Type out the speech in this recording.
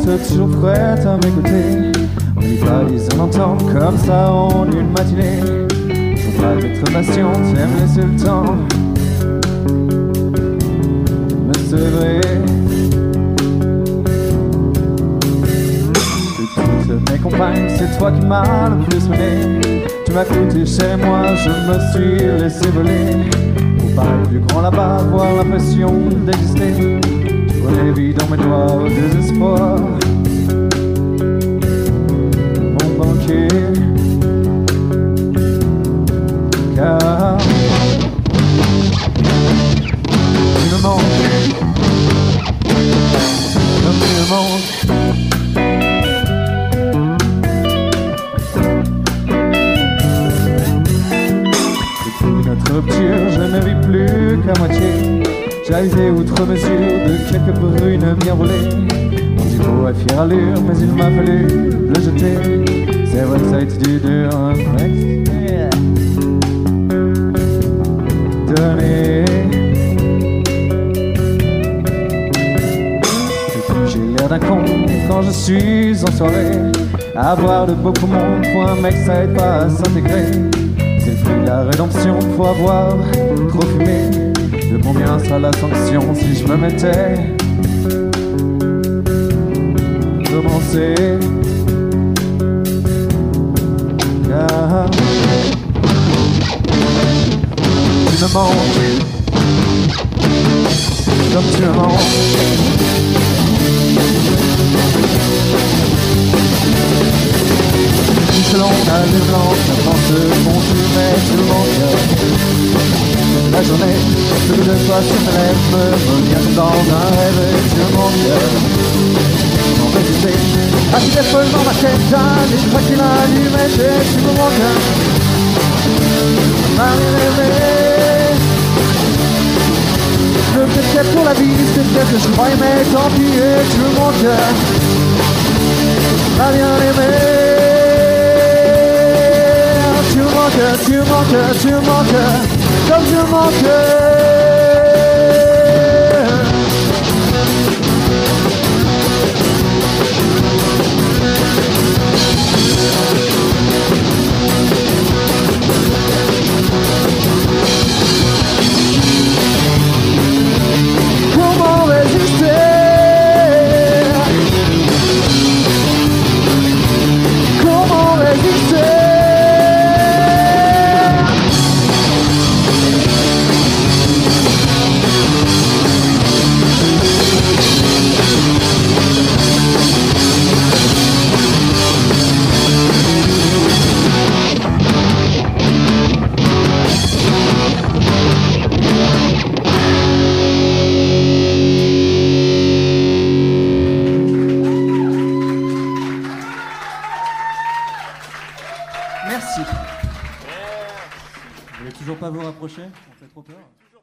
toujours prête à m'écouter. On n'y pas les entendre comme ça en une matinée. Faut pas être patiente, aime laisser le temps me sevrer de toutes mes compagnes. C'est toi qui m'as le plus mené. Tu m'as coûté chez moi, je me suis laissé voler. Faut pas être plus grand là-bas, avoir l'impression d'exister. Tu prenais vie dans mes doigts au désespoir. Mon banquier, car tu me manques, comme tu me manques. Notre rupture, je ne vis plus qu'à moitié. J'ai arrivé outre mesure de quelques brunes bien roulées. Mon niveau à fière allure, mais il m'a fallu le jeter. C'est vrai que ça a été du dur, un donné. J'ai l'air d'un con quand je suis en soirée. Avoir de beaux poumons pour un mec, ça aide pas à s'intégrer. C'est le prix de la rédemption, faut avoir trop fumé. De combien sera la sanction si je me mettais commencer? Car tu me manques, comme tu me manques. Selon ta lune blanche, la France consumée sur mon cœur. La journée, ce que de toi sur mes lèvres me revient dans un rêve et sur mon cœur. Sans résister, assis folle dans ma tête, j'ai une fois qu'il a allumé, j'ai sur mon cœur. Marie rêvée, je veux peut-être pour la vie, c'est peut-être que je croyais, mais tant pis, et sur mon cœur. Ma bien-aimée, tu manques, comme je manque. Comment résister? Comment résister? Merci. Vous voulez toujours pas vous rapprocher? On fait trop peur.